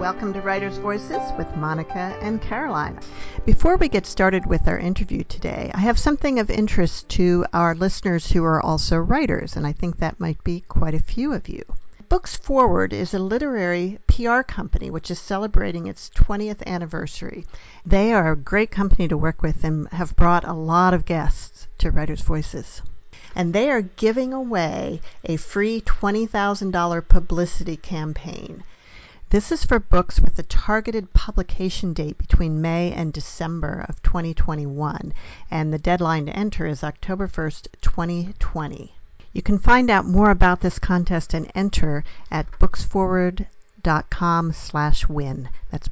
welcome to Writers' Voices with Monica and Caroline. Before we get started with our interview today, I have something of interest to our listeners who are also writers, and I think that might be quite a few of you. Books Forward is a literary PR company which is celebrating its 20th anniversary. They are a great company to work with and have brought a lot of guests to Writers' Voices. And they are giving away a free $20,000 publicity campaign. This is for books with a targeted publication date between May and December of 2021, and the deadline to enter is October 1st, 2020. You can find out more about this contest and enter at booksforward.com/win. That's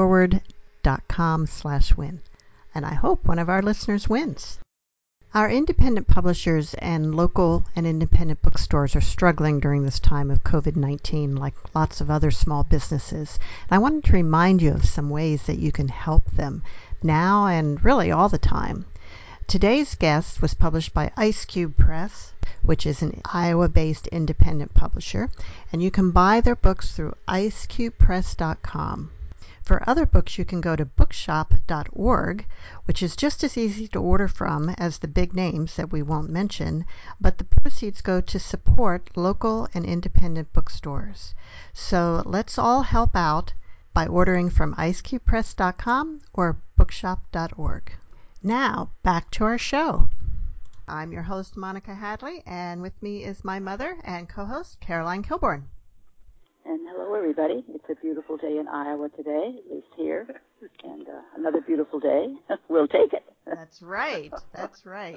booksforward.com/win. And I hope one of our listeners wins. Our independent publishers and local and independent bookstores are struggling during this time of COVID-19 like lots of other small businesses. And I wanted to remind you of some ways that you can help them now and really all the time. Today's guest was published by Ice Cube Press, which is an Iowa-based independent publisher, and you can buy their books through icecubepress.com. For other books, you can go to bookshop.org, which is just as easy to order from as the big names that we won't mention, but the proceeds go to support local and independent bookstores. So let's all help out by ordering from icecubepress.com or bookshop.org. Now, back to our show. I'm your host, Monica Hadley, and with me is my mother and co-host, Caroline Kilborn. And hello, everybody. It's a beautiful day in Iowa today, at least here, and another beautiful day. We'll take it. That's right. That's right.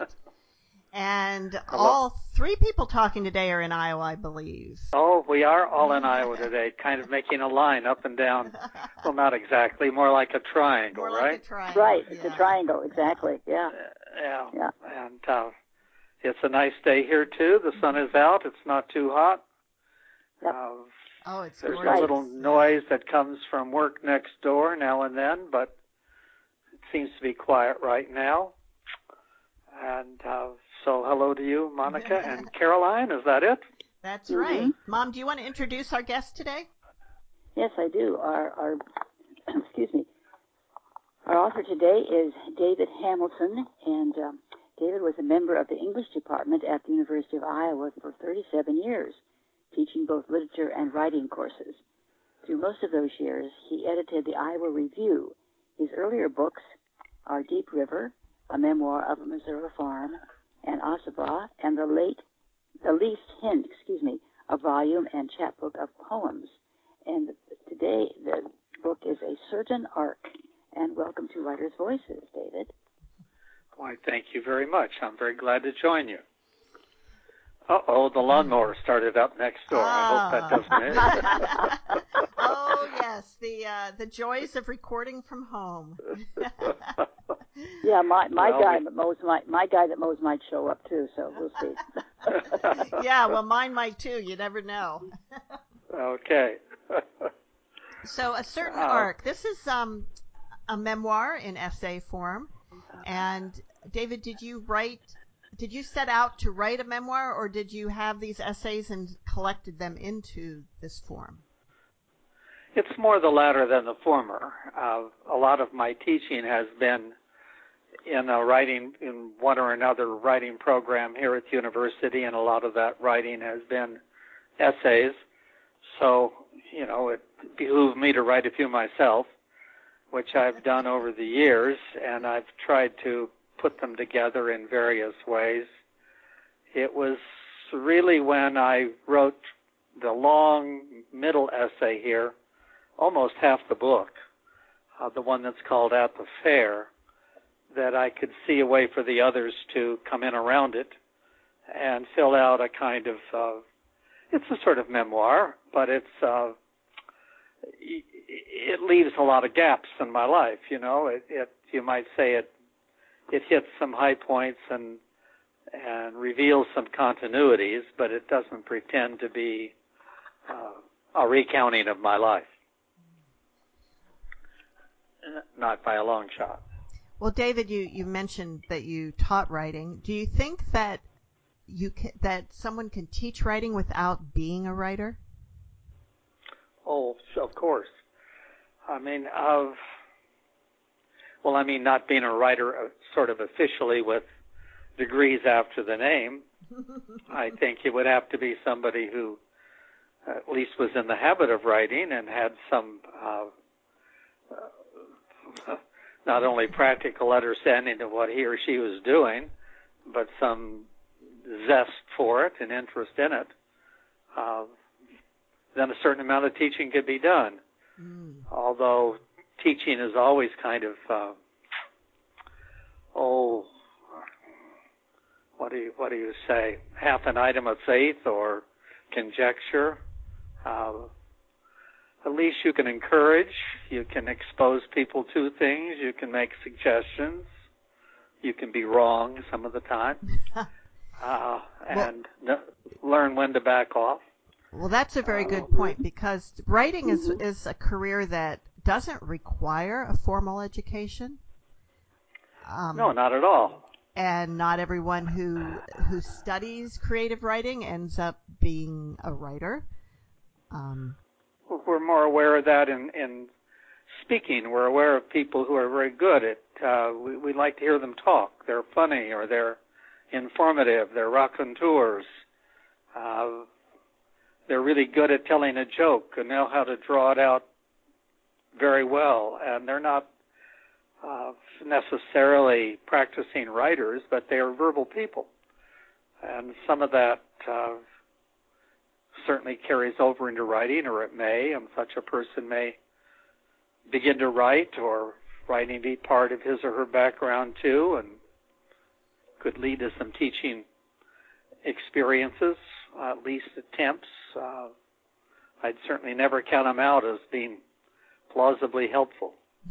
And all three people talking today are in Iowa, I believe. Oh, we are all in Iowa today, kind of making a line up and down. Well, not exactly, more like a triangle, More right? like a triangle. Right, it's a triangle, exactly, yeah. Yeah. And it's a nice day here, too. The sun is out. It's not too hot. Yep. It's There's gorgeous. a little noise that comes from work next door now and then, but it seems to be quiet right now. And so hello to you, Monica, and Caroline. Is that it? That's right. Mom, do you want to introduce our guest today? Yes, I do. Our excuse me. Our author today is David Hamilton, and David was a member of the English department at the University of Iowa for 37 years. Teaching both literature and writing courses. Through most of those years, he edited the Iowa Review. His earlier books are Deep River, a memoir of a Missouri farm, and Ossabaw, and The Least Hint, a volume and chapbook of poems. And today, the book is A Certain Arc. And welcome to Writers' Voices, David. Why, thank you very much. I'm very glad to join you. Uh-oh, the lawnmower started up next door. I hope that doesn't. Oh, yes, the joys of recording from home. Yeah, my guy that mows might show up too, so we'll see. Yeah, well, mine might too. You never know. Okay. So, A Certain Arc. This is a memoir in essay form. And David, did you set out to write a memoir, or did you have these essays and collected them into this form? It's more the latter than the former. A lot of my teaching has been in one or another writing program here at the university, and a lot of that writing has been essays. So, it behooved me to write a few myself, which I've done over the years, and I've tried to put them together in various ways. It was really when I wrote the long middle essay here, almost half the book, the one that's called At the Fair, that I could see a way for the others to come in around it and fill out a kind of, it's a sort of memoir, but it leaves a lot of gaps in my life, you might say it hits some high points and reveals some continuities, but it doesn't pretend to be a recounting of my life. Not by a long shot. Well, David, you mentioned that you taught writing. Do you think that that someone can teach writing without being a writer? Oh, of course. I mean, not being a writer sort of officially with degrees after the name. I think it would have to be somebody who at least was in the habit of writing and had some not only practical understanding of what he or she was doing, but some zest for it and interest in it. Then a certain amount of teaching could be done. Although teaching is always kind of, what do you say? Half an item of faith or conjecture. At least you can encourage, you can expose people to things, you can make suggestions, you can be wrong some of the time, and learn when to back off. Well, that's a very good point, because writing is a career that doesn't require a formal education. No, not at all. And not everyone who studies creative writing ends up being a writer. We're more aware of that in speaking. We're aware of people who are very good at, we like to hear them talk. They're funny, or they're informative, they're raconteurs. They're really good at telling a joke and know how to draw it out very well. And they're not necessarily practicing writers, but they are verbal people. And some of that certainly carries over into writing, or it may, and such a person may begin to write, or writing be part of his or her background too, and could lead to some teaching experiences, at least attempts. I'd certainly never count them out as being plausibly helpful.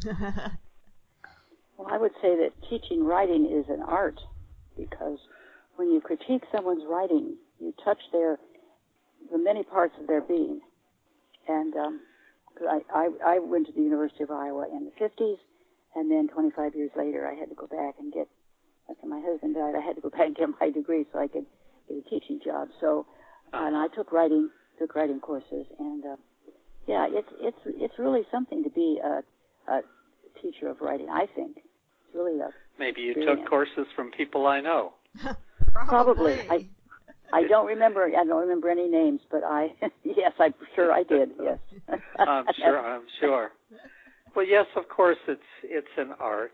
Well, I would say that teaching writing is an art, because when you critique someone's writing, you touch the many parts of their being. And I went to the University of Iowa in the 50s, and then 25 years later I had to go back and after my husband died, I had to go back and get my degree so I could get a teaching job. So, and I took writing courses, and it's really something to be a teacher of writing, I think. It's really a Maybe you took courses from people I know. Probably. I don't remember any names, but yes, I'm sure I did. Yes. I'm sure. Well, yes, of course, it's an art.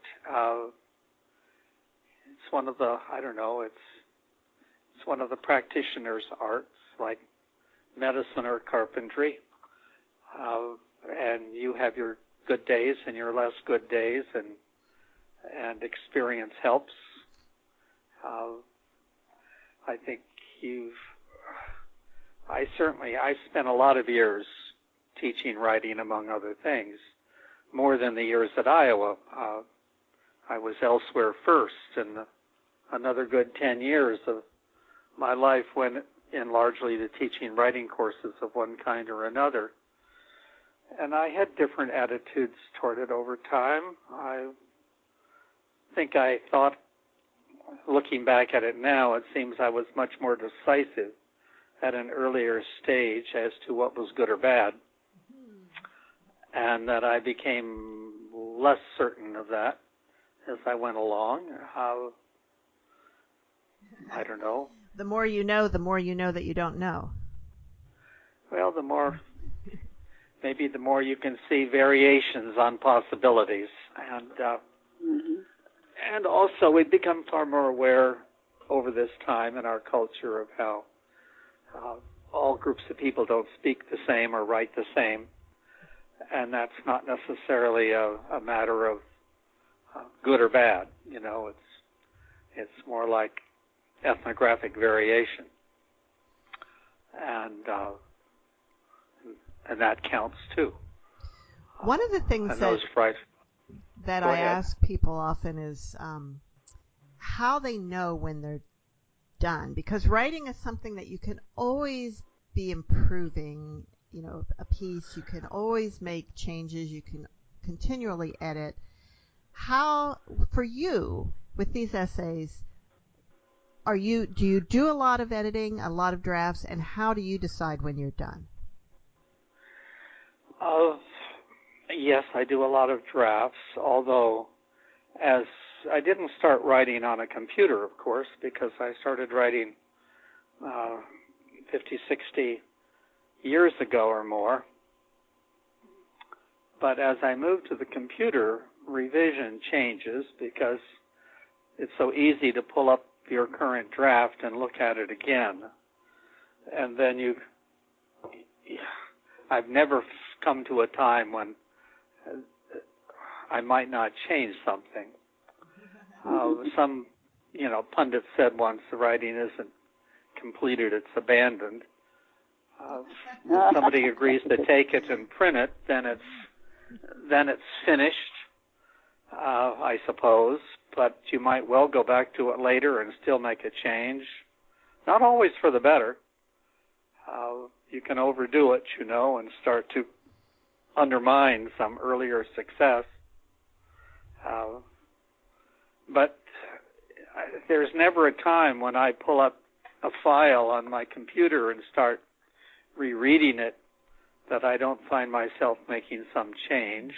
It's one of the it's one of the practitioner's arts, like medicine or carpentry. And you have your good days and your less good days, and experience helps. I think I spent a lot of years teaching writing, among other things, more than the years at Iowa. I was elsewhere first, and another good 10 years of my life went in largely to teaching writing courses of one kind or another. And I had different attitudes toward it over time. I think I thought, looking back at it now, it seems I was much more decisive at an earlier stage as to what was good or bad, and that I became less certain of that as I went along. I don't know. The more you know that you don't know. Well, maybe the more you can see variations on possibilities, and also we've become far more aware over this time in our culture of how all groups of people don't speak the same or write the same, and that's not necessarily a matter of good or bad. It's more like ethnographic variation, and that counts too. One of the things that I ask people often is how they know when they're done, because writing is something that you can always be improving. A piece, you can always make changes, you can continually edit. How, for you, with these essays, do you do a lot of editing, a lot of drafts, and how do you decide when you're done? Yes, I do a lot of drafts, although as I didn't start writing on a computer, of course, because I started writing 50, 60 years ago or more. But as I moved to the computer, revision changes because it's so easy to pull up your current draft and look at it again. And then I've never come to a time when I might not change something. Some, pundit said once, the writing isn't completed, it's abandoned. If somebody agrees to take it and print it, then it's finished, I suppose. But you might well go back to it later and still make a change. Not always for the better. You can overdo it, and start to undermine some earlier success. But there's never a time when I pull up a file on my computer and start rereading it that I don't find myself making some change.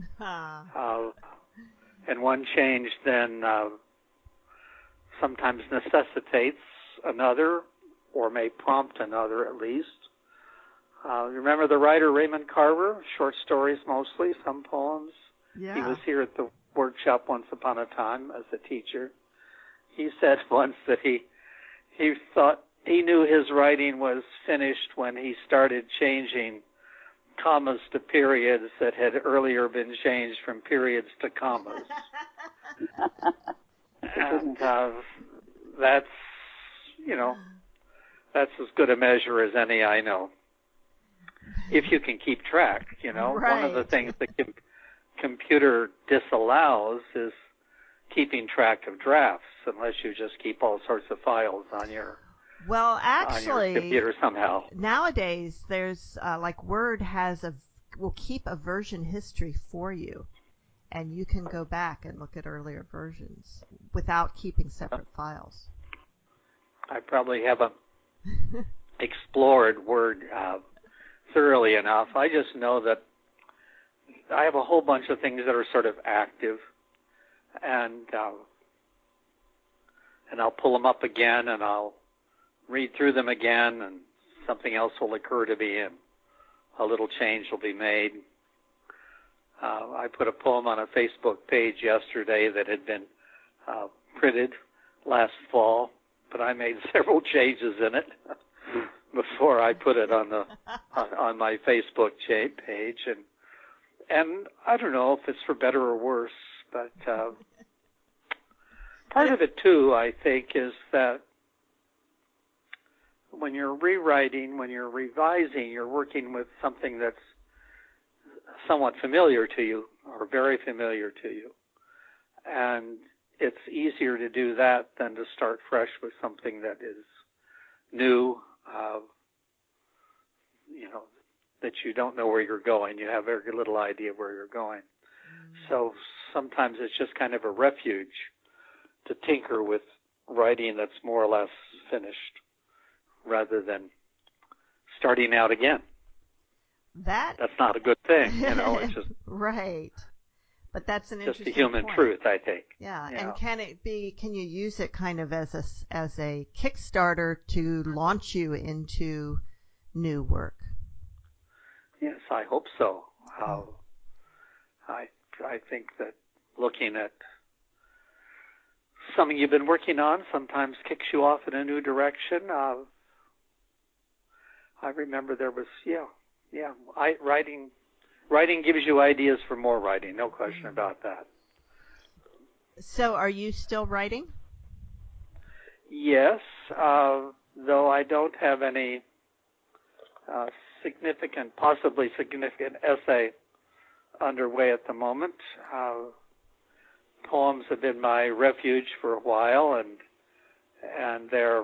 And one change then sometimes necessitates another, or may prompt another at least. Remember the writer Raymond Carver? Short stories mostly, some poems. Yeah. He was here at the workshop once upon a time as a teacher. He said once that he thought he knew his writing was finished when he started changing commas to periods that had earlier been changed from periods to commas. And that's as good a measure as any I know. If you can keep track, Right. One of the things the computer disallows is keeping track of drafts, unless you just keep all sorts of files on your computer somehow. Nowadays there's like Word will keep a version history for you, and you can go back and look at earlier versions without keeping separate files. I probably haven't explored Word thoroughly enough. I just know that I have a whole bunch of things that are sort of active, and I'll pull them up again, and I'll read through them again, and something else will occur to me, and a little change will be made. I put a poem on a Facebook page yesterday that had been printed last fall, but I made several changes in it before I put it on my Facebook page, and I don't know if it's for better or worse, but part of it too, I think, is that when you're rewriting, when you're revising, you're working with something that's somewhat familiar to you or very familiar to you. And it's easier to do that than to start fresh with something that is new, that you don't know where you're going. You have very little idea where you're going. So sometimes it's just kind of a refuge to tinker with writing that's more or less finished, rather than starting out again. That's not a good thing, It's just right. But that's an interesting just a human point. Truth, I think. Yeah, and can you use it kind of as a Kickstarter to launch you into new work? Yes, I hope so. I think that looking at something you've been working on sometimes kicks you off in a new direction. I remember there was, writing gives you ideas for more writing, no question about that. So are you still writing? Yes, though I don't have any possibly significant essay underway at the moment. Poems have been my refuge for a while, and they're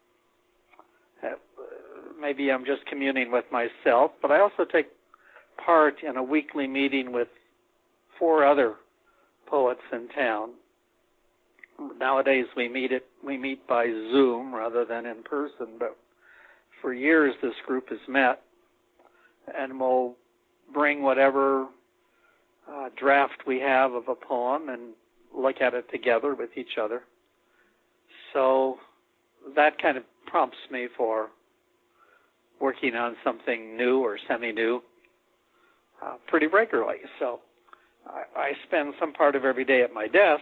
maybe I'm just communing with myself, but I also take part in a weekly meeting with 4 other poets in town. Nowadays we meet by Zoom rather than in person, but for years this group has met, and we'll bring whatever draft we have of a poem and look at it together with each other. So that kind of prompts me for working on something new or semi-new pretty regularly. So I spend some part of every day at my desk.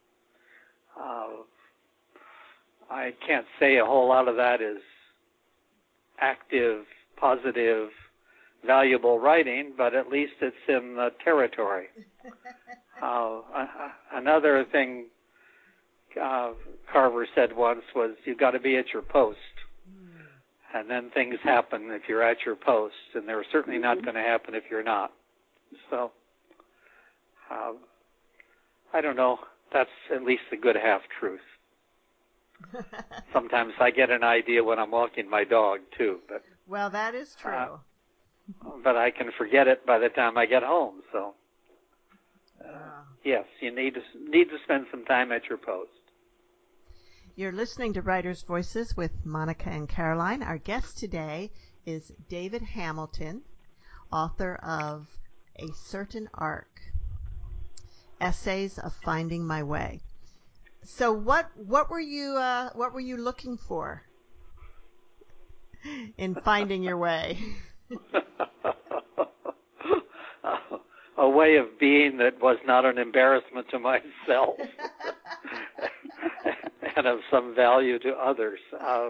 I can't say a whole lot of that is active, positive, valuable writing, but at least it's in the territory. Another thing Carver said once was, you've got to be at your post. And then things happen if you're at your post, and they're certainly not going to happen if you're not. So, I don't know. That's at least a good half-truth. Sometimes I get an idea when I'm walking my dog, too. But well, that is true. But I can forget it by the time I get home. So, yes, you need to spend some time at your post. You're listening to Writers' Voices with Monica and Caroline. Our guest today is David Hamilton, author of A Certain Arc, Essays of Finding My Way. So what were you looking for in finding your way? A way of being that was not an embarrassment to myself and of some value to others.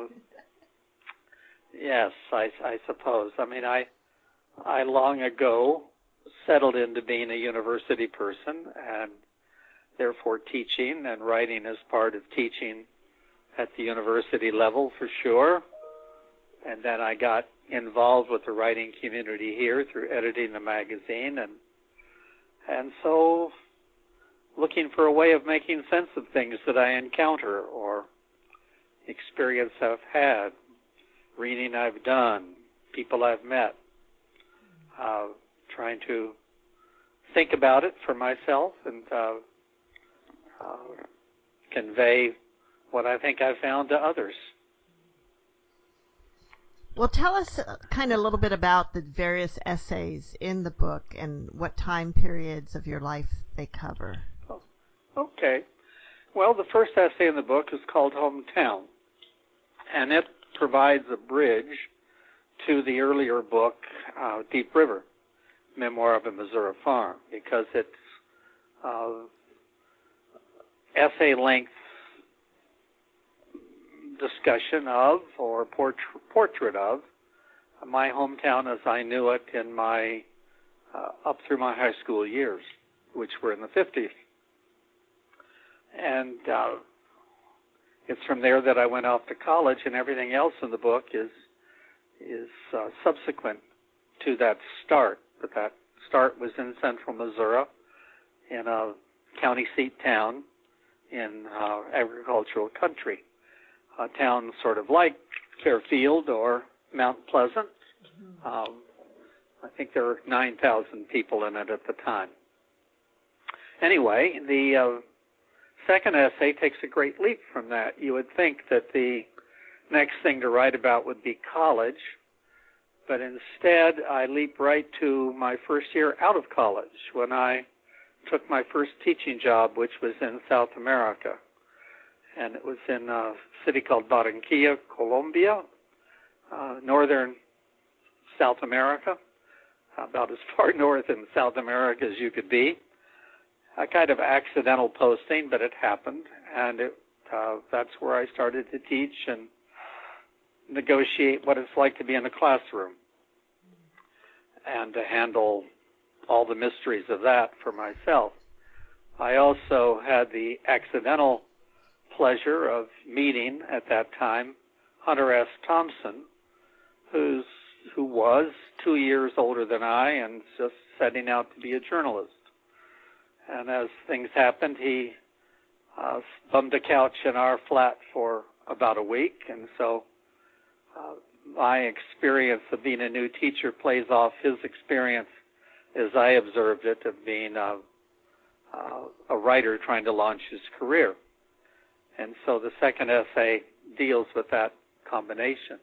Yes, I suppose. I mean, I long ago settled into being a university person and therefore teaching, and writing as part of teaching at the university level for sure. And then I got involved with the writing community here through editing the magazine, and so looking for a way of making sense of things that I encounter or experience I've had, reading I've done, people I've met, trying to think about it for myself and convey what I think I've found to others. Well, tell us kind of a little bit about the various essays in the book and what time periods of your life they cover. Oh, okay. Well, the first essay in the book is called Hometown, and it provides a bridge to the earlier book, Deep River, Memoir of a Missouri Farm, because it's essay-length discussion of, or portrait of, my hometown as I knew it in my up through my high school years, which were in the 50s. And it's from there that I went off to college, and everything else in the book is subsequent to that start. But that start was in central Missouri, in a county seat town in agricultural country, a town sort of like Fairfield or Mount Pleasant. I think there were 9,000 people in it at the time. Anyway, the second essay takes a great leap from that. You would think that the next thing to write about would be college, but instead I leap right to my first year out of college when I took my first teaching job, which was in South America. And it was in a city called Barranquilla, Colombia, northern South America, about as far north in South America as you could be. A kind of accidental posting, but it happened, and that's where I started to teach and negotiate what it's like to be in a classroom and to handle all the mysteries of that for myself. I also had the accidental pleasure of meeting at that time Hunter S. Thompson, who was 2 years older than I and just setting out to be a journalist. And as things happened, he bummed a couch in our flat for about a week, and so my experience of being a new teacher plays off his experience as I observed it of being a writer trying to launch his career. And so the second essay deals with that combination.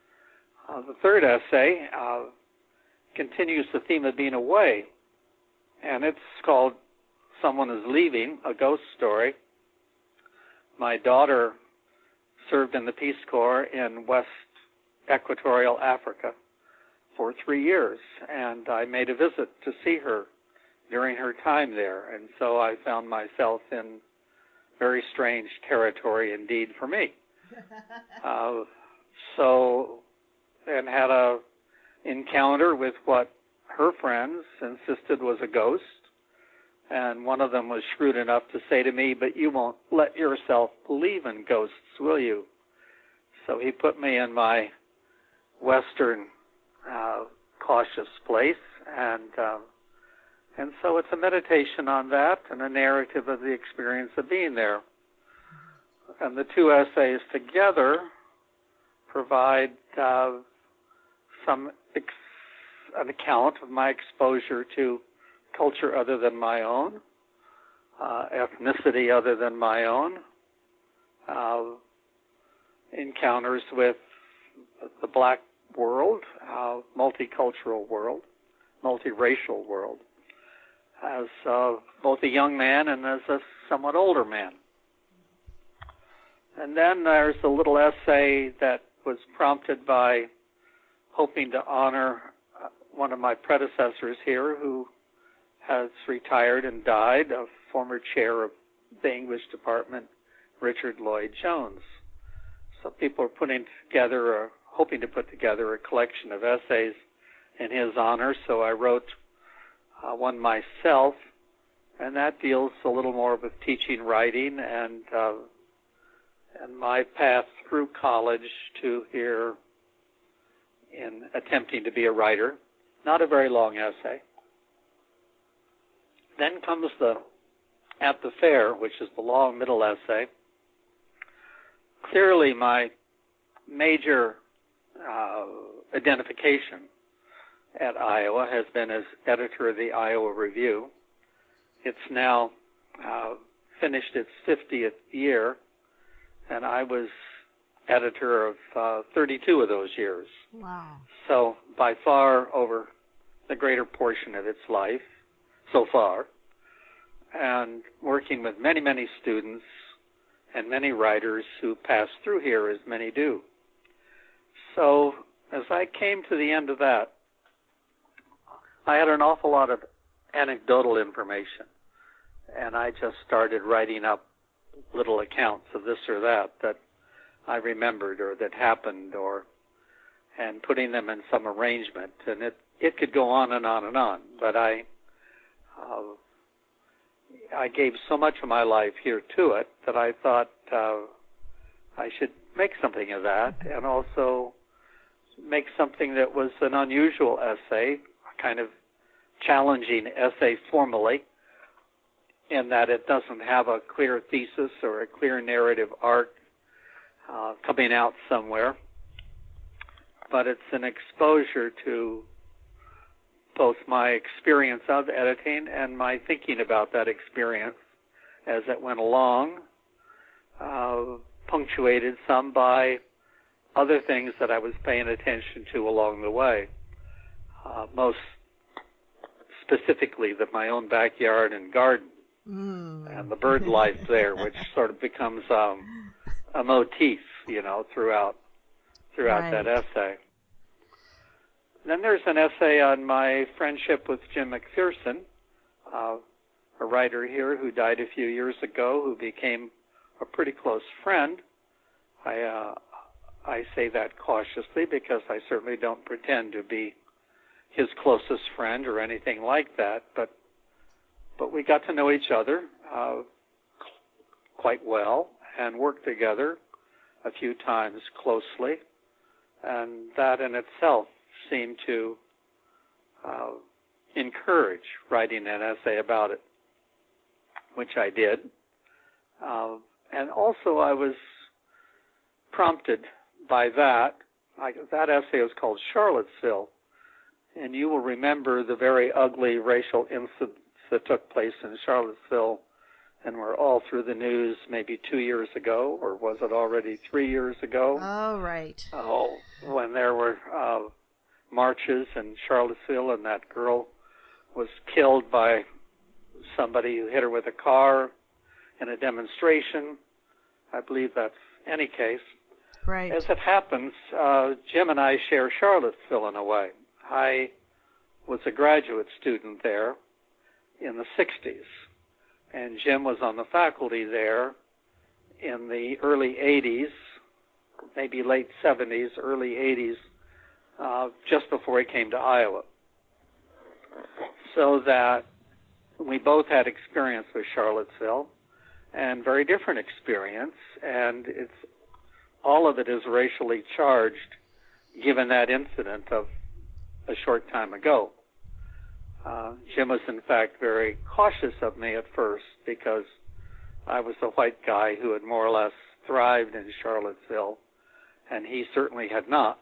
The third essay continues the theme of being away and it's called Someone is Leaving, a Ghost Story. My daughter served in the Peace Corps in West Equatorial Africa for 3 years, and I made a visit to see her during her time there, and so I found myself in very strange territory indeed for me. And had a encounter with what her friends insisted was a ghost, and one of them was shrewd enough to say to me, "But you won't let yourself believe in ghosts, will you?" So he put me in my Western cautious place, and so it's a meditation on that and a narrative of the experience of being there. And the two essays together provide an account of my exposure to culture other than my own, ethnicity other than my own, encounters with the black world, multicultural world, multiracial world, as both a young man and as a somewhat older man. And then there's a little essay that was prompted by hoping to honor one of my predecessors here who has retired and died, a former chair of the English department, Richard Lloyd Jones. So people are hoping to put together a collection of essays in his honor, so I wrote one myself, and that deals a little more with teaching writing and my path through college to here in attempting to be a writer. Not a very long essay. Then comes At the Fair, which is the long middle essay. Clearly my major identification at Iowa has been as editor of the Iowa Review. It's now finished its 50th year, and I was editor of 32 of those years. Wow. So by far over the greater portion of its life so far, and working with many, many students and many writers who pass through here, as many do. So as I came to the end of that, I had an awful lot of anecdotal information, and I just started writing up little accounts of this or that I remembered or that happened, and putting them in some arrangement, and it could go on and on and on. But I gave so much of my life here to it that I thought I should make something of that, and also make something that was an unusual essay, a kind of challenging essay formally, in that it doesn't have a clear thesis or a clear narrative arc coming out somewhere, but it's an exposure to both my experience of editing and my thinking about that experience as it went along, punctuated some by other things that I was paying attention to along the way, most specifically my own backyard and garden, and the bird life there, which sort of becomes a motif, throughout right. That essay. Then there's an essay on my friendship with Jim McPherson, a writer here who died a few years ago, who became a pretty close friend. I say that cautiously because I certainly don't pretend to be his closest friend or anything like that, but we got to know each other quite well and worked together a few times closely, and that in itself seemed to encourage writing an essay about it, which I did. And also I was prompted by that. That essay was called Charlottesville, and you will remember the very ugly racial incidents that took place in Charlottesville and were all through the news maybe 2 years ago, or was it already 3 years ago? Oh, right. When there were marches in Charlottesville, and that girl was killed by somebody who hit her with a car in a demonstration. I believe that's any case. Right. As it happens, Jim and I share Charlottesville in a way. I was a graduate student there in the 60s, and Jim was on the faculty there in the early 80s, maybe late 70s, early 80s, just before he came to Iowa. So that we both had experience with Charlottesville, and very different experience, and all of it is racially charged, given that incident of a short time ago. Jim was, in fact, very cautious of me at first because I was a white guy who had more or less thrived in Charlottesville, and he certainly had not.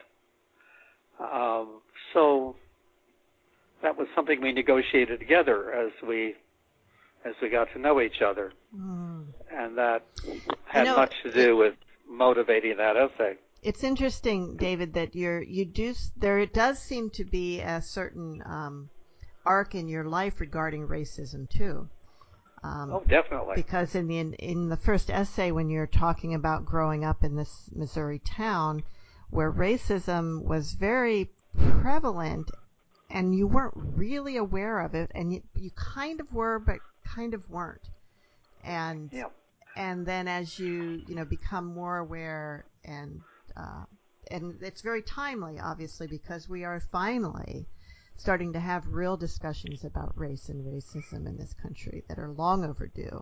So that was something we negotiated together as we got to know each other, and that had much to do with motivating that essay. It's interesting, David, that there does seem to be a certain arc in your life regarding racism too. Oh, definitely. Because in the first essay, when you're talking about growing up in this Missouri town where racism was very prevalent and you weren't really aware of it, and you kind of were, but kind of weren't. And and then as you become more aware, and it's very timely, obviously, because we are finally starting to have real discussions about race and racism in this country that are long overdue.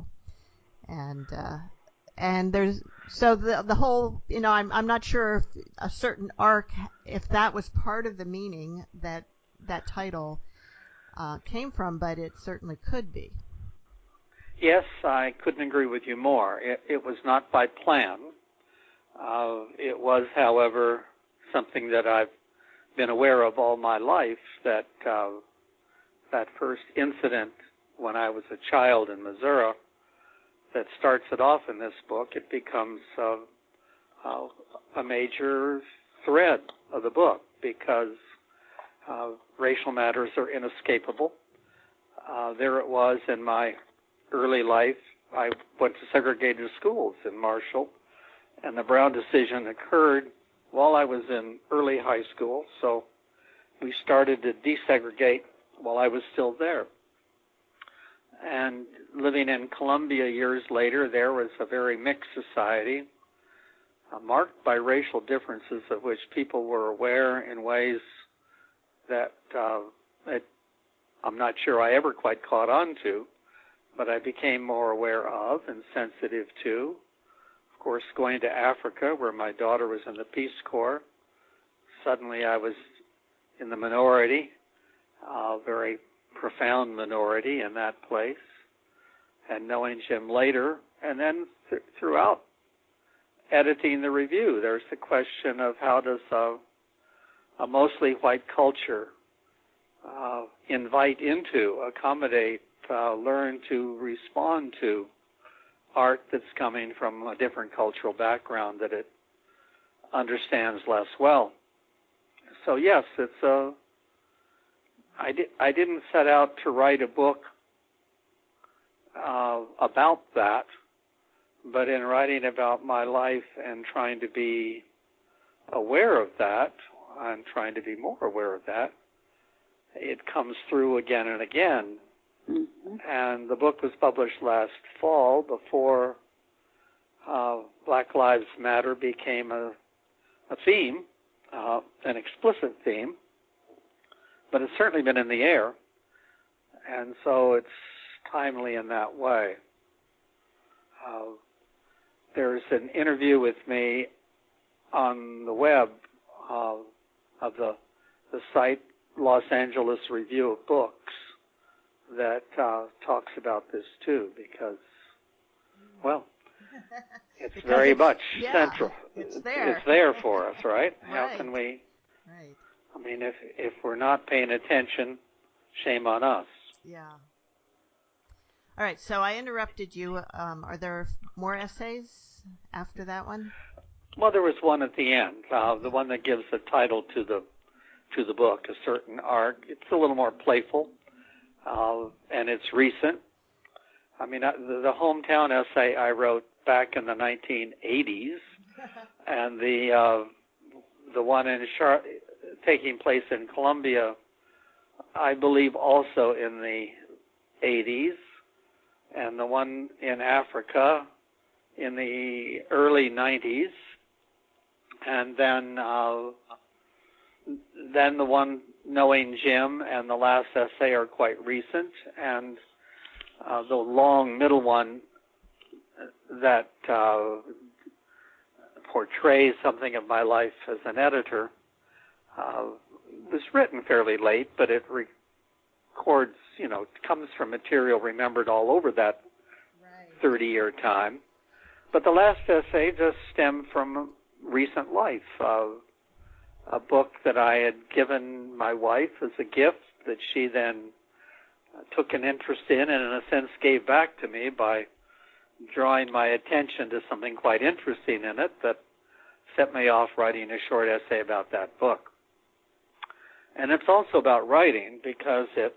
And there's the whole, I'm not sure if a certain arc, if that was part of the meaning that title came from, but it certainly could be. Yes, I couldn't agree with you more. It was not by plan. It was, however, something that I've been aware of all my life, that that first incident when I was a child in Missouri that starts it off in this book, it becomes a major thread of the book because racial matters are inescapable. There it was in my early life. I went to segregated schools in Marshall, and the Brown decision occurred while I was in early high school, so we started to desegregate while I was still there. And living in Columbia years later, there was a very mixed society, marked by racial differences of which people were aware in ways that I'm not sure I ever quite caught on to, but I became more aware of and sensitive to. Of course, going to Africa, where my daughter was in the Peace Corps, suddenly I was in the minority, a very profound minority in that place. And knowing Jim later, and then throughout editing the review, there's the question of how does a mostly white culture invite into, accommodate, learn to respond to art that's coming from a different cultural background that it understands less well. So yes, it's I didn't set out to write a book about that, but in writing about my life and trying to be aware of that, and trying to be more aware of that, it comes through again and again. Mm-hmm. And the book was published last fall before Black Lives Matter became a theme, an explicit theme, but it's certainly been in the air, and so it's timely in that way. There's an interview with me on the web of the site Los Angeles Review of Books that talks about this too, because, well, it's very much central. It's there. It's there for us, right? Right. How can we? Right. I mean, if we're not paying attention, shame on us. Yeah. All right. So I interrupted you. Are there more essays after that one? Well, there was one at the end, the one that gives the title to the book, A Certain Arc. It's a little more playful. and it's recent. I mean, the hometown essay I wrote back in the 1980s, and the one taking place in Colombia, I believe, also in the 80s, and the one in Africa in the early 90s, and then the one Knowing Jim and the last essay are quite recent, and the long middle one that portrays something of my life as an editor was written fairly late, but it records, comes from material remembered all over that 30-year time. But the last essay just stemmed from recent life, a book that I had given my wife as a gift that she then took an interest in and in a sense gave back to me by drawing my attention to something quite interesting in it that set me off writing a short essay about that book. And it's also about writing because it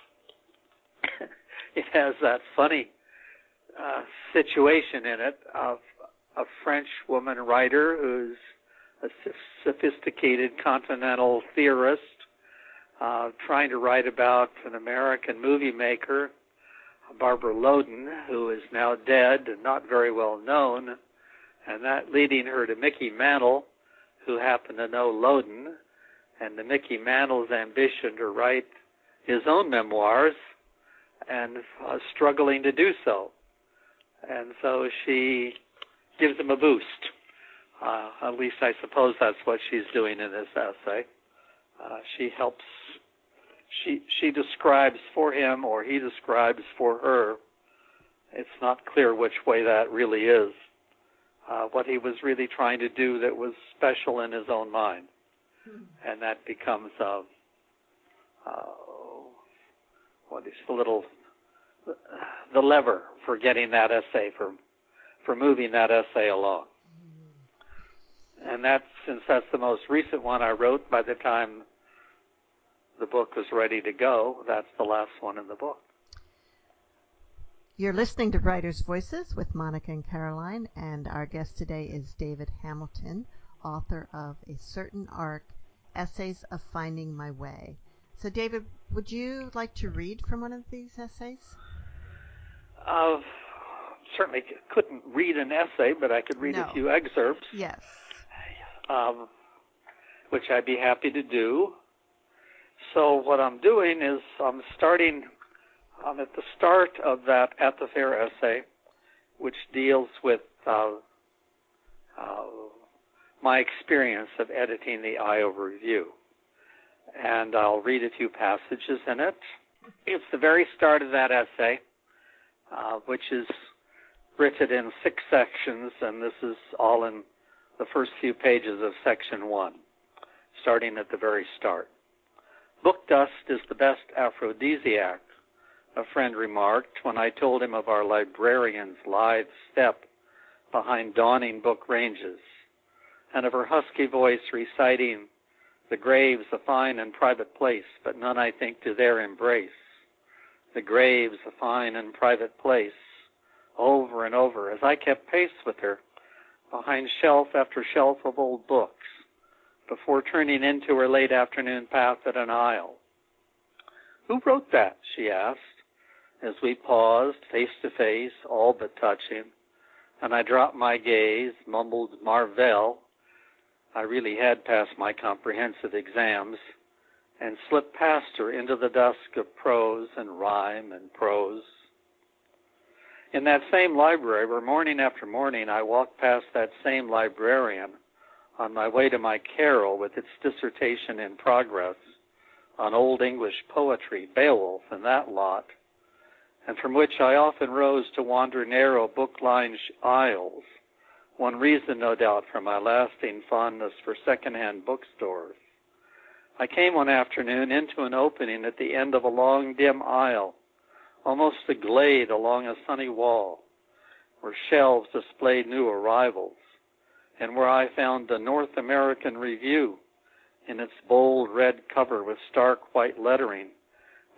has that funny situation in it of a French woman writer who's a sophisticated continental theorist trying to write about an American movie maker, Barbara Loden, who is now dead and not very well known, and that leading her to Mickey Mantle, who happened to know Loden, and to Mickey Mantle's ambition to write his own memoirs and struggling to do so. And so she gives him a boost. At least I suppose that's what she's doing in this essay. She helps, she describes for him, or he describes for her. It's not clear which way that really is. What he was really trying to do that was special in his own mind. And that becomes what is the lever for getting that essay, for moving that essay along. And since that's the most recent one I wrote, by the time the book was ready to go, that's the last one in the book. You're listening to Writers' Voices with Monica and Caroline, and our guest today is David Hamilton, author of A Certain Arc, Essays of Finding My Way. So, David, would you like to read from one of these essays? Certainly couldn't read an essay, but I could read a few excerpts. Yes. Which I'd be happy to do. So what I'm doing is I'm at the start of that At the Fair essay, which deals with my experience of editing the Iowa Review. And I'll read a few passages in it. It's the very start of that essay, which is written in 6 sections, and this is all in the first few pages of section 1, starting at the very start. Book dust is the best aphrodisiac, a friend remarked when I told him of our librarian's lithe step behind dawning book ranges, and of her husky voice reciting, "The grave's a fine and private place, but none, I think, to their embrace. The grave's a fine and private place," over and over, as I kept pace with her, behind shelf after shelf of old books, before turning into her late afternoon path at an aisle. "Who wrote that?" she asked, as we paused, face to face, all but touching, and I dropped my gaze, mumbled Marvell. I really had passed my comprehensive exams, and slipped past her into the dusk of prose and rhyme and prose. In that same library, where morning after morning I walked past that same librarian on my way to my Carol with its dissertation in progress on Old English poetry, Beowulf, and that lot, and from which I often rose to wander narrow book-lined aisles, one reason, no doubt, for my lasting fondness for second-hand bookstores. I came one afternoon into an opening at the end of a long, dim aisle, almost a glade along a sunny wall, where shelves displayed new arrivals, and where I found the North American Review in its bold red cover with stark white lettering,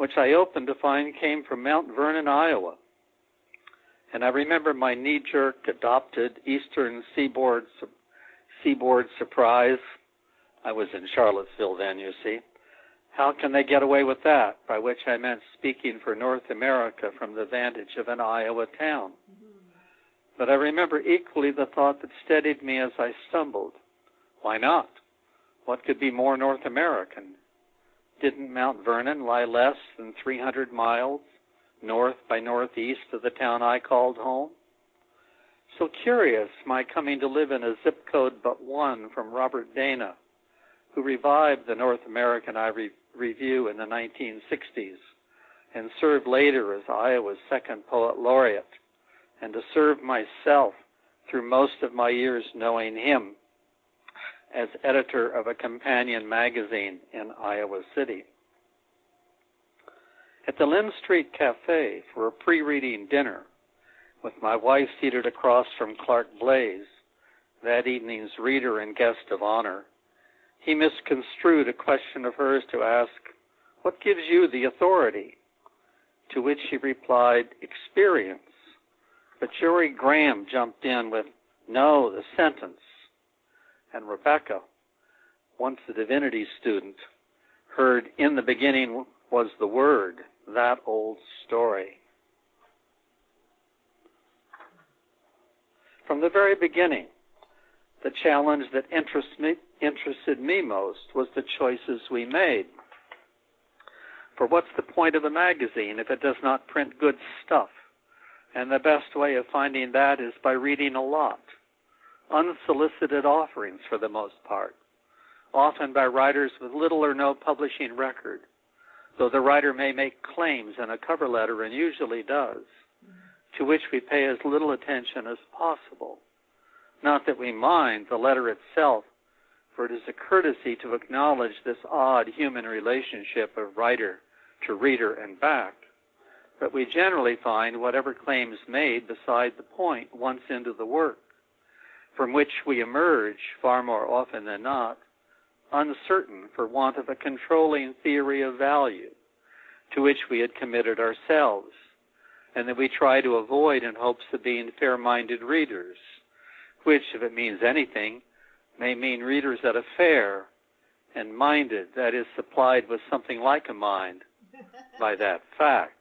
which I opened to find came from Mount Vernon, Iowa. And I remember my knee-jerk adopted eastern seaboard surprise. I was in Charlottesville then, you see. How can they get away with that? By which I meant speaking for North America from the vantage of an Iowa town. But I remember equally the thought that steadied me as I stumbled. Why not? What could be more North American? Didn't Mount Vernon lie less than 300 miles north by northeast of the town I called home? So curious, my coming to live in a zip code but one from Robert Dana, who revived the North American Review in the 1960s and served later as Iowa's second poet laureate, and to serve myself through most of my years knowing him as editor of a companion magazine in Iowa City. At the Lynn Street Cafe for a pre-reading dinner, with my wife seated across from Clark Blaze, that evening's reader and guest of honor, he misconstrued a question of hers to ask, "What gives you the authority?" To which she replied, "Experience." But Jory Graham jumped in with, "No, the sentence." And Rebecca, once a divinity student, heard, "In the beginning was the Word," that old story. From the very beginning, the challenge that interested me most was the choices we made. For what's the point of a magazine if it does not print good stuff? And the best way of finding that is by reading a lot. Unsolicited offerings for the most part, often by writers with little or no publishing record, though the writer may make claims in a cover letter, and usually does, to which we pay as little attention as possible. Not that we mind the letter itself, for it is a courtesy to acknowledge this odd human relationship of writer to reader and back, but we generally find whatever claims made beside the point once into the work, from which we emerge, far more often than not, uncertain for want of a controlling theory of value to which we had committed ourselves, and that we try to avoid in hopes of being fair-minded readers, which, if it means anything, may mean readers at a fair, and minded, that is, supplied with something like a mind, by that fact.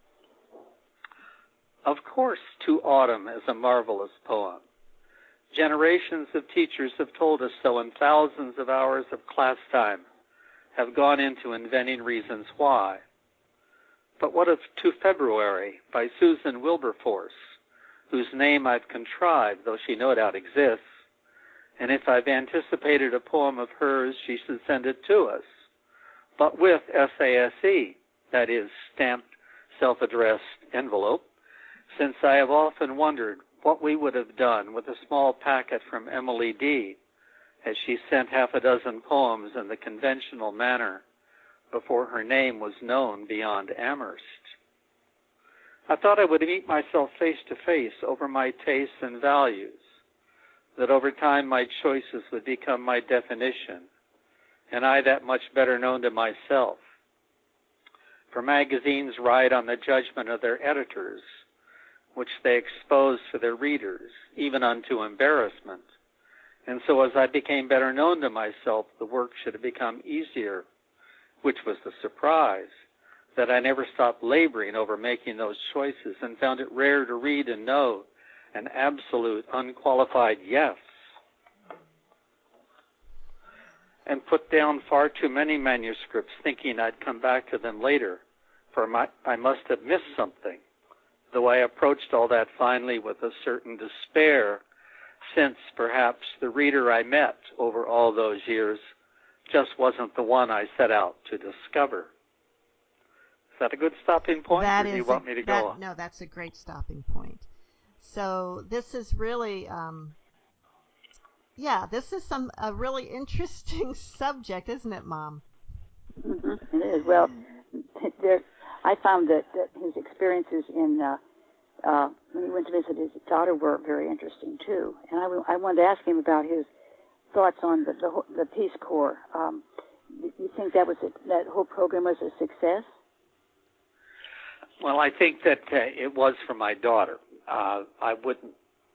Of course, To Autumn is a marvelous poem. Generations of teachers have told us so, and thousands of hours of class time have gone into inventing reasons why. But what of To February by Susan Wilberforce, whose name I've contrived, though she no doubt exists, and if I've anticipated a poem of hers, she should send it to us, but with SASE, that is, stamped self-addressed envelope, since I have often wondered what we would have done with a small packet from Emily D., as she sent half a dozen poems in the conventional manner before her name was known beyond Amherst. I thought I would meet myself face to face over my tastes and values, that over time my choices would become my definition, and I that much better known to myself. For magazines ride on the judgment of their editors, which they expose to their readers, even unto embarrassment. And so as I became better known to myself, the work should have become easier, which was the surprise, that I never stopped laboring over making those choices and found it rare to read and know an absolute, unqualified yes, and put down far too many manuscripts thinking I'd come back to them later, for I must have missed something, though I approached all that finally with a certain despair, since perhaps the reader I met over all those years just wasn't the one I set out to discover. Is that a good stopping point, or do you want me to go on? No, that's a great stopping point. So this is really, this is a really interesting subject, isn't it, Mom? Mm-hmm. It is. Well, I found that his experiences in when he went to visit his daughter were very interesting too. And I wanted to ask him about his thoughts on the Peace Corps. You think that whole program was a success? Well, I think that it was for my daughter. I wouldn't.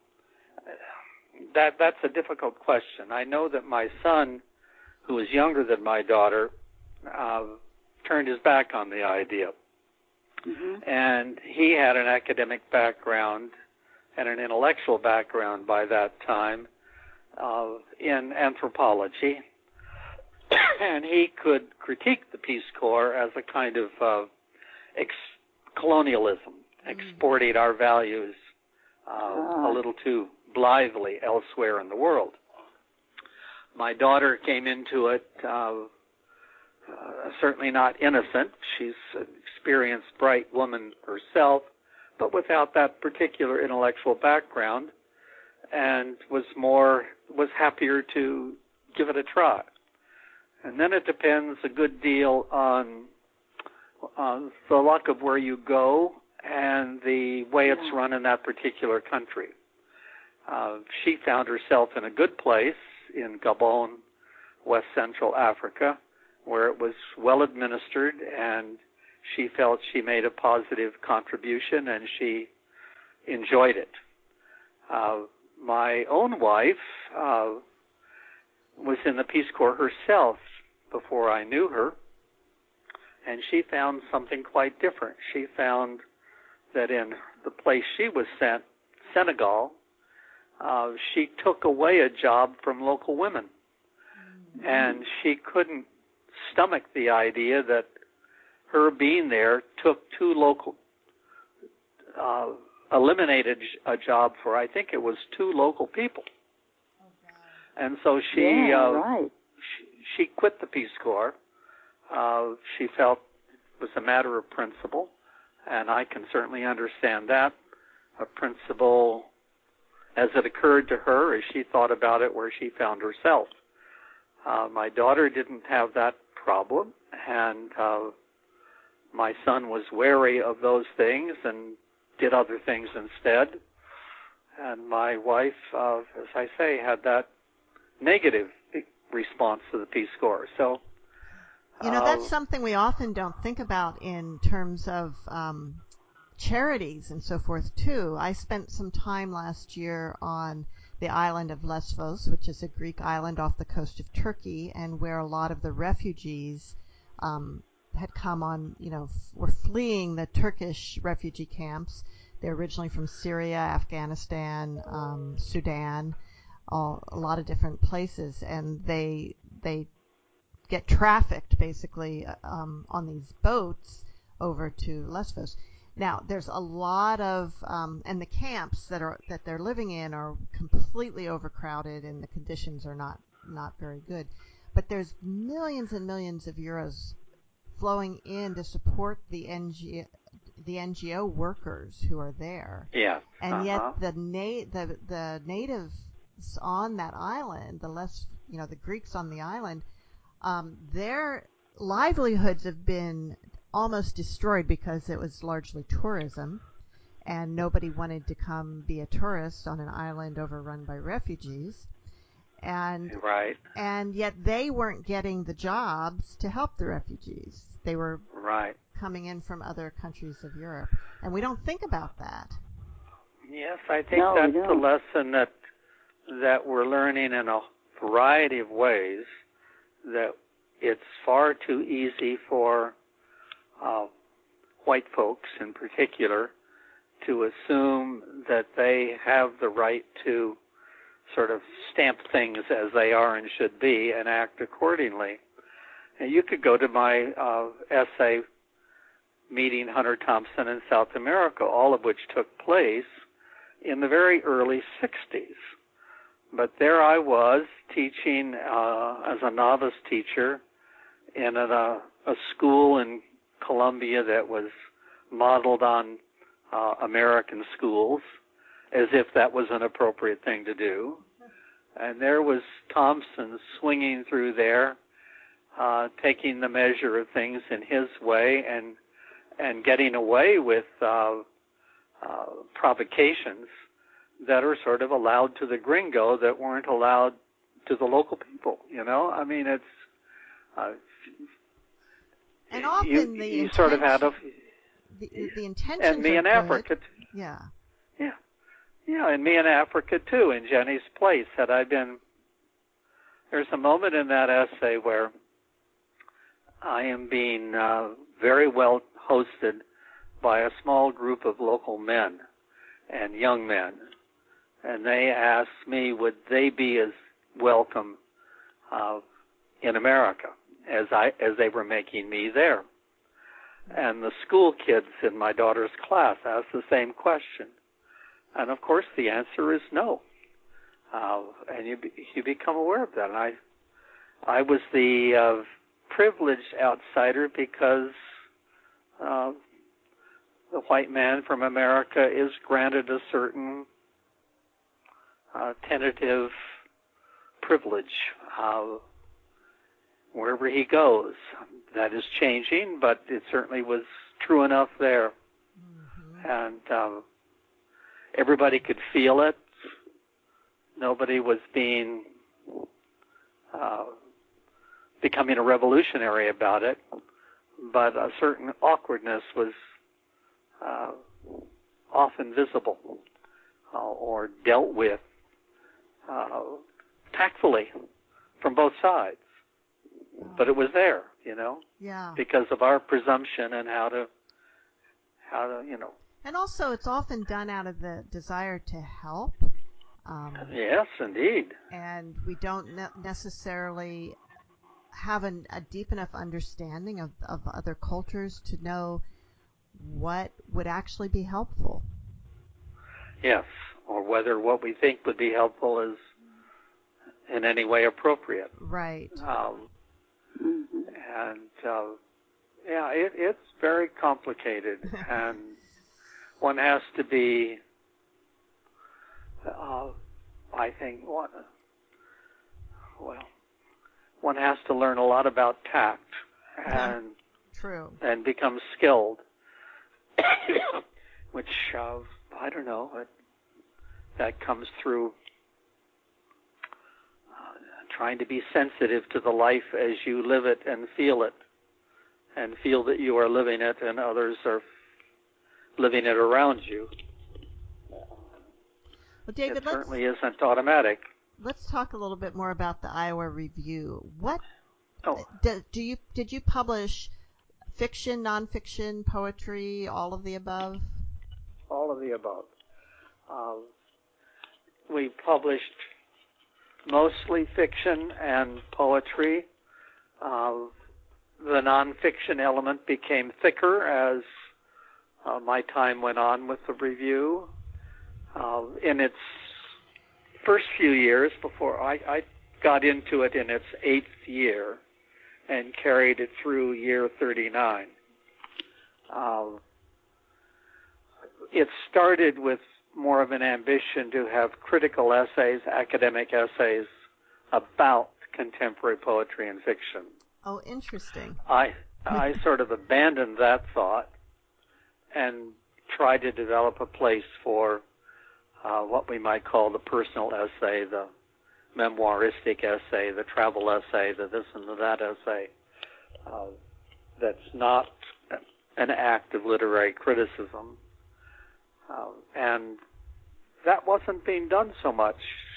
That's a difficult question. I know that my son, who is younger than my daughter, turned his back on the idea. Mm-hmm. And he had an academic background and an intellectual background by that time in anthropology. And he could critique the Peace Corps as a kind of colonialism, exporting our values a little too blithely elsewhere in the world. My daughter came into it certainly not innocent. She's an experienced, bright woman herself, but without that particular intellectual background, and was happier to give it a try. And then it depends a good deal on the luck of where you go and the way it's run in that particular country. She found herself in a good place in Gabon, West Central Africa, where it was well administered, and she felt she made a positive contribution, and she enjoyed it. My own wife was in the Peace Corps herself before I knew her, and she found something quite different. She found that in the place she was sent, Senegal, she took away a job from local women. Mm-hmm. And she couldn't stomach the idea that her being there took eliminated a job for, I think it was 2 local people. Okay. And so she quit the Peace Corps. She felt it was a matter of principle, and I can certainly understand that. A principle as it occurred to her, as she thought about it, where she found herself. My daughter didn't have that problem, and my son was wary of those things and did other things instead. And my wife, as I say, had that negative response to the Peace Corps. So, that's something we often don't think about in terms of charities and so forth, too. I spent some time last year on the island of Lesvos, which is a Greek island off the coast of Turkey, and where a lot of the refugees had come on, were fleeing the Turkish refugee camps. They're originally from Syria, Afghanistan, Sudan, a lot of different places, and they get trafficked basically on these boats over to Lesvos. Now, there's a lot of, and the camps that they're living in are completely overcrowded, and the conditions are not very good. But there's millions and millions of euros flowing in to support the NGO workers who are there. Yeah. And yet the natives on that island, the Greeks on the island, their livelihoods have been almost destroyed because it was largely tourism, and nobody wanted to come be a tourist on an island overrun by refugees. And right. And yet they weren't getting the jobs to help the refugees. They were right. coming in from other countries of Europe, and we don't think about that. Yes, I think that's the lesson that we're learning in a variety of ways, that it's far too easy for white folks in particular to assume that they have the right to sort of stamp things as they are and should be and act accordingly. And you could go to my essay meeting Hunter Thompson in South America, all of which took place in the very early 60s. But there I was teaching as a novice teacher in a school in Colombia that was modeled on American schools, as if that was an appropriate thing to do. And there was Thompson swinging through there, taking the measure of things in his way and getting away with provocations that are sort of allowed to the gringo that weren't allowed to the local people. I mean, it's and often you sort of had the intentions and me are in good. Africa. Yeah. Yeah, yeah, and me in Africa too. In Jenny's place, had I been, there's a moment in that essay where I am being very well hosted by a small group of local men and young men, and they asked me would they be as welcome in America as they were making me there. And the school kids in my daughter's class asked the same question. And of course the answer is no. And you become aware of that. And I was the privileged outsider because the white man from America is granted a certain tentative privilege wherever he goes. That is changing, but it certainly was true enough there. Mm-hmm. And everybody could feel it. Nobody was becoming a revolutionary about it, but a certain awkwardness was often visible or dealt with tactfully from both sides. But it was there, Yeah. because of our presumption and how to. And also, it's often done out of the desire to help. Yes, indeed. And we don't necessarily have a deep enough understanding of other cultures to know what would actually be helpful. Yes, or whether what we think would be helpful is in any way appropriate. Right. And it's very complicated, and one has to be, I think, one has to learn a lot about tact and True. And become skilled, which I don't know. That comes through trying to be sensitive to the life as you live it and feel that you are living it and others are living it around you. Well, David, it certainly isn't automatic. Let's talk a little bit more about the Iowa Review. What did you publish? Fiction, nonfiction, poetry, all of the above? All of the above. We published mostly fiction and poetry. The nonfiction element became thicker as my time went on with the review. In its first few years, before I got into it in its 8th year and carried it through year 39. It started with more of an ambition to have critical essays, academic essays about contemporary poetry and fiction. Oh, interesting. I sort of abandoned that thought and tried to develop a place for what we might call the personal essay, the memoiristic essay, the travel essay, the this and the that essay. That's not an act of literary criticism. And that wasn't being done so much.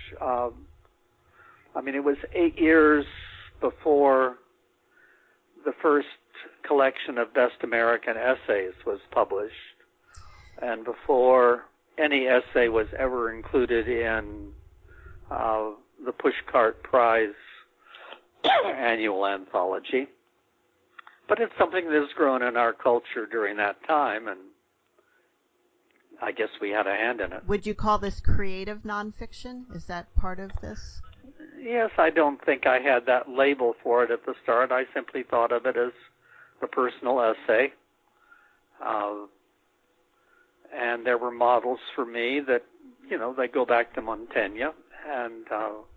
It was 8 years before the first collection of Best American Essays was published, and before any essay was ever included in the Pushcart Prize annual anthology. But it's something that has grown in our culture during that time, and I guess we had a hand in it. Would you call this creative nonfiction? Is that part of this? Yes, I don't think I had that label for it at the start. I simply thought of it as a personal essay. And there were models for me that, they go back to Montaigne. And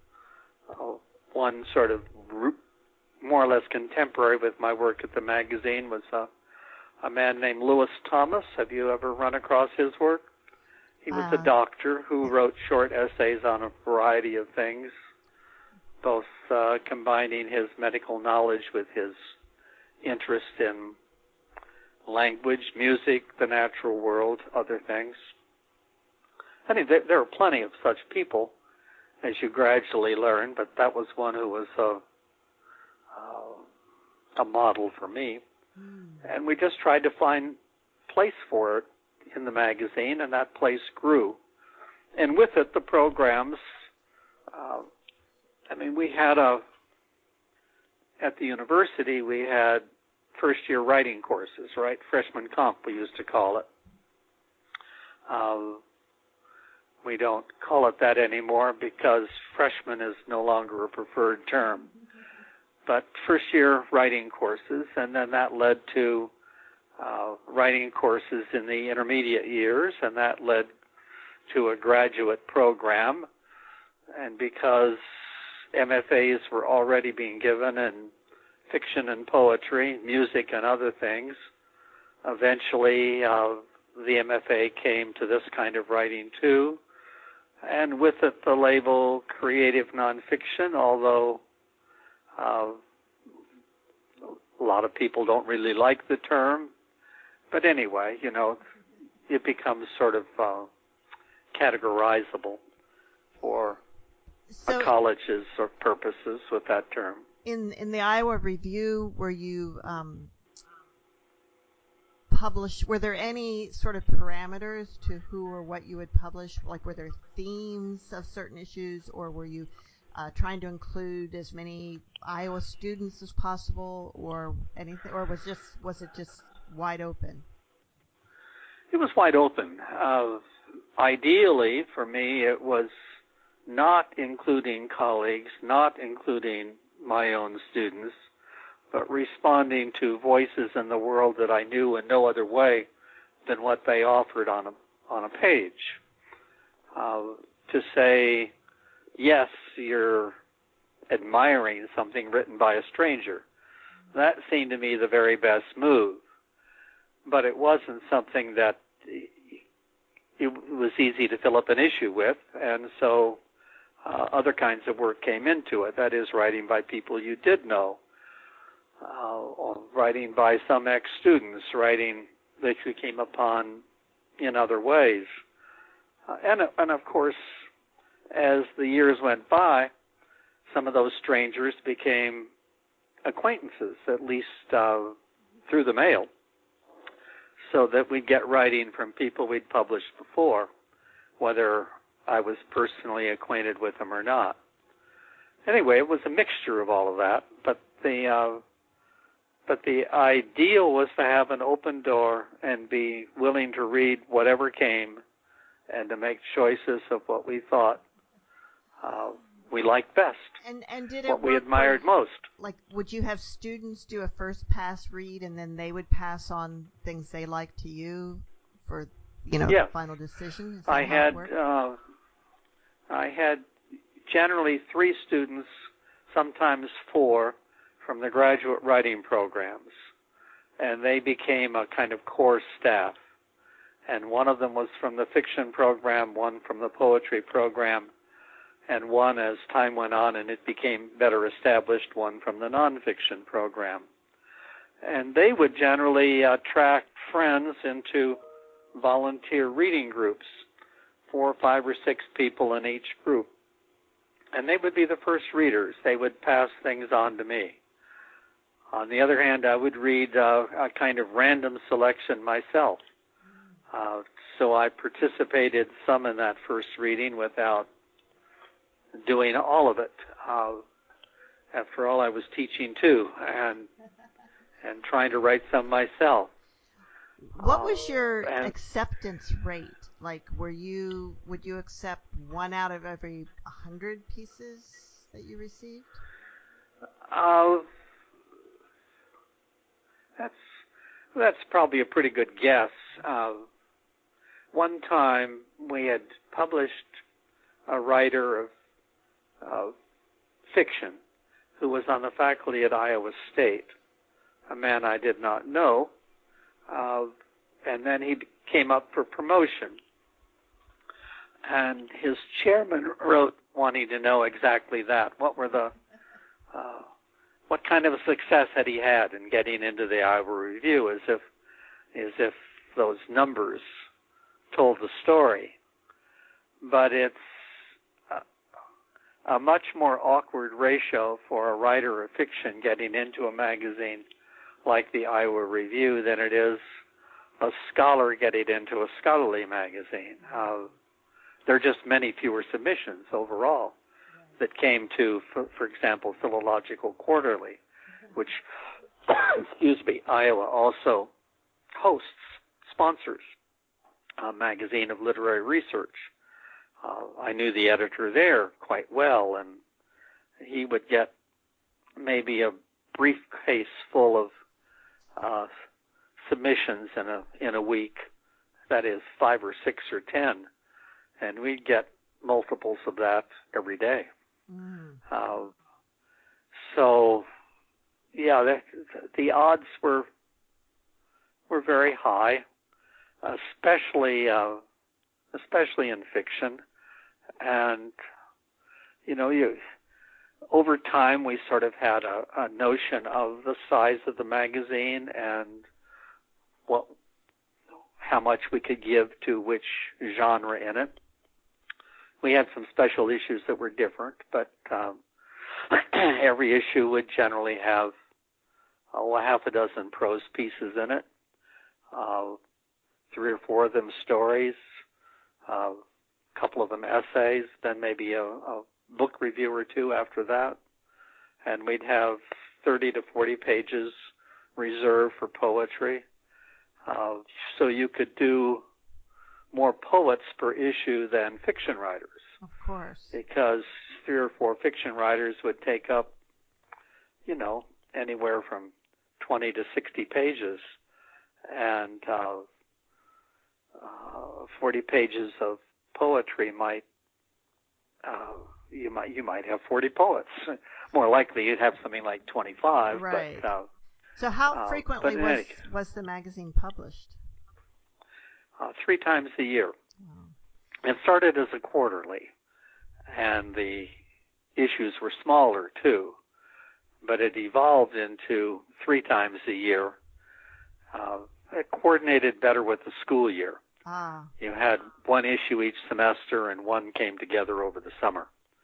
one sort of more or less contemporary with my work at the magazine was a man named Lewis Thomas. Have you ever run across his work? He was a doctor who wrote short essays on a variety of things, both combining his medical knowledge with his interest in language, music, the natural world, other things. I mean, there are plenty of such people as you gradually learn, but that was one who was a model for me. And we just tried to find place for it in the magazine, and that place grew. And with it, the programs, we had at the university, we had first-year writing courses, right? Freshman comp, we used to call it. We don't call it that anymore because freshman is no longer a preferred term. But first-year writing courses, and then that led to writing courses in the intermediate years, and that led to a graduate program. And because MFAs were already being given in fiction and poetry, music and other things, eventually the MFA came to this kind of writing too. And with it, the label creative nonfiction, although a lot of people don't really like the term. But anyway, it becomes sort of categorizable for a college's purposes with that term. In the Iowa Review, were you published? Were there any sort of parameters to who or what you would publish? Like, were there themes of certain issues, or were you trying to include as many Iowa students as possible, or anything, or was it just wide open? It was wide open. Ideally, for me, it was not including colleagues, not including my own students, but responding to voices in the world that I knew in no other way than what they offered on a page. To say, yes, you're admiring something written by a stranger. That seemed to me the very best move. But it wasn't something that it was easy to fill up an issue with, and so other kinds of work came into it. That is, writing by people you did know, or writing by some ex-students, writing that you came upon in other ways. And of course, as the years went by, some of those strangers became acquaintances, at least through the mail, so that we'd get writing from people we'd published before, whether I was personally acquainted with them or not. Anyway, it was a mixture of all of that, but the ideal was to have an open door and be willing to read whatever came and to make choices of what we thought we liked best, and did it what we admired most. Like, would you have students do a first pass read, and then they would pass on things they liked to you for, Yeah. the final decision? I had generally 3 students, sometimes 4, from the graduate writing programs, and they became a kind of core staff. And one of them was from the fiction program, one from the poetry program, and one, as time went on and it became better established, one from the nonfiction program. And they would generally attract friends into volunteer reading groups, 4, 5, or 6 people in each group. And they would be the first readers. They would pass things on to me. On the other hand, I would read a kind of random selection myself. So I participated some in that first reading without doing all of it. After all, I was teaching too, and trying to write some myself. What was your acceptance rate? Like, would you accept 1 out of every 100 pieces that you received? That's probably a pretty good guess. One time we had published a writer of fiction who was on the faculty at Iowa State, a man I did not know, and then he came up for promotion. And his chairman wrote wanting to know exactly that. What kind of a success had he had in getting into the Iowa Review, as if as if those numbers told the story. But it's a much more awkward ratio for a writer of fiction getting into a magazine like the Iowa Review than it is a scholar getting into a scholarly magazine. There are just many fewer submissions overall that came to, for example, Philological Quarterly, which, Iowa also sponsors a magazine of literary research. I knew the editor there quite well, and he would get maybe a briefcase full of submissions in a week, that is 5 or 6 or 10, and we'd get multiples of that every day. So, yeah, the odds were very high, especially in fiction. And over time we sort of had a notion of the size of the magazine and how much we could give to which genre in it. We had some special issues that were different, but every issue would generally have half a dozen prose pieces in it, 3 or 4 of them stories, a couple of them essays, then maybe a book review or 2 after that, and we'd have 30 to 40 pages reserved for poetry. So you could do more poets per issue than fiction writers. Of course. Because 3 or 4 fiction writers would take up, anywhere from 20 to 60 pages, and 40 pages of poetry you might have 40 poets. More likely you'd have something like 25. Right. But, so how frequently was the magazine published? 3 times a year. Wow. It started as a quarterly, and the issues were smaller too, but it evolved into 3 times a year. It coordinated better with the school year. You had 1 issue each semester, and 1 came together over the summer.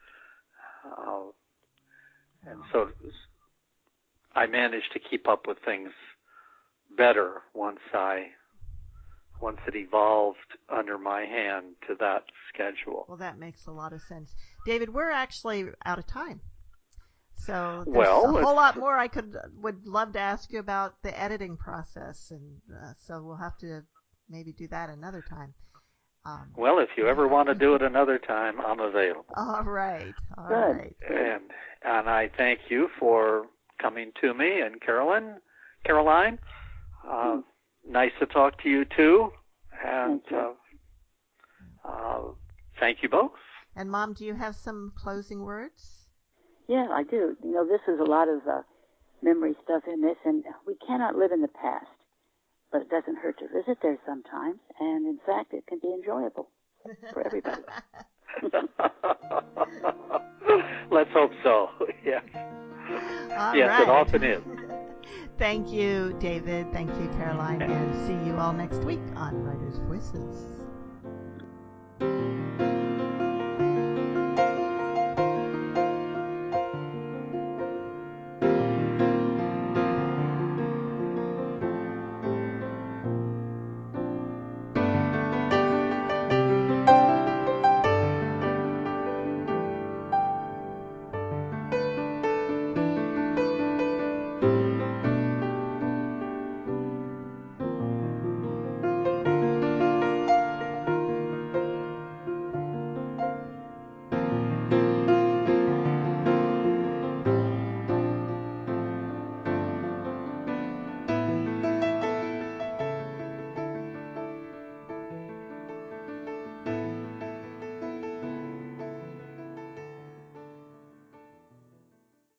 And so I managed to keep up with things better once it evolved under my hand to that schedule. Well, that makes a lot of sense. David, we're actually out of time. So there's a whole lot more I would love to ask you about the editing process, and so we'll have to maybe do that another time. Well, if you ever want to do it another time, I'm available. All right. Good. Right. And I thank you for coming to me, and Caroline. Nice to talk to you too, and thank you both. And Mom, do you have some closing words? Yeah, I do. This is a lot of memory stuff in this, and we cannot live in the past, but it doesn't hurt to visit there sometimes, and in fact, it can be enjoyable for everybody. Let's hope so. Yes. Yes, right. It often is. Thank you, David. Thank you, Caroline. And see you all next week on Writers' Voices.